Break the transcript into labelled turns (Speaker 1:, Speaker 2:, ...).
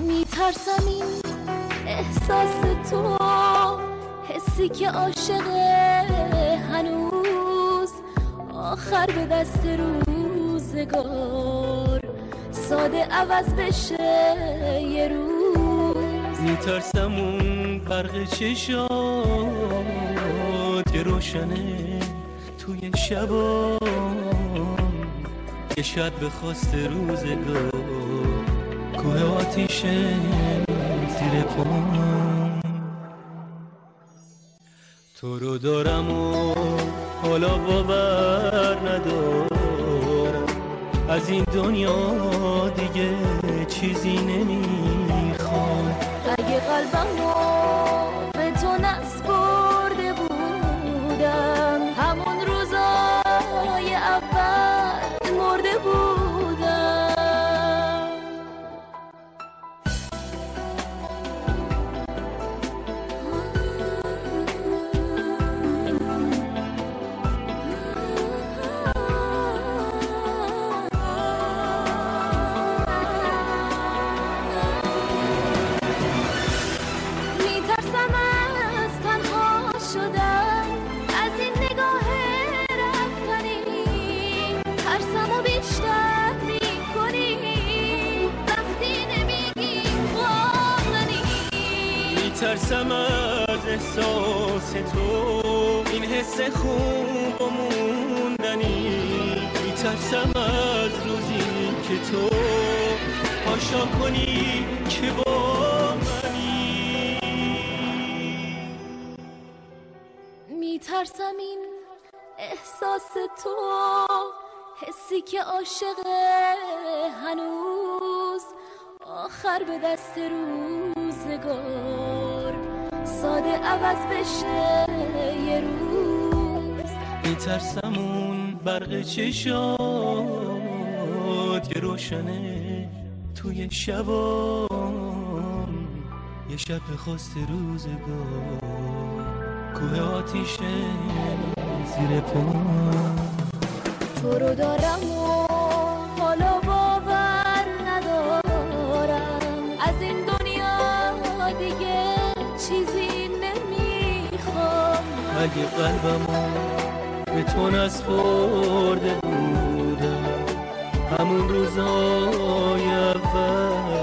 Speaker 1: میترسم این احساس تو، حسی که عاشقه هنوز آخر به دست روزگار ساده عوض بشه یه روز.
Speaker 2: میترسم اون برق چشات که روشنه توی شبا، که شاید به خواست روزگار کوه آتیشه زیر پام. تو رو دارم و حالا باور ندارم، از این دنیا دیگه چیزی نمیخوام.
Speaker 1: اگه قلبمو به تو نسپرده بودم، همون روزای اول مرده بودم.
Speaker 2: میترسم از احساس تو، این حس خوب و موندنی. میترسم از روزی که تو پاشا کنی که با منی.
Speaker 1: میترسم این احساس تو، حسی که عاشقه هنوز آخر به دست روزگار ساده عوض بشه یه روز.
Speaker 2: میترسم اون برق چشات که روشنه توی شبام، یه شب به خواست روزگار کوه آتیشه زیر پام.
Speaker 1: تو رو دارم و حالا باور ندارم، از این دنیا دیگه چیزی نمیخوام.
Speaker 2: اگه قلبمو به تو نسپرده بودم، همون روزای اول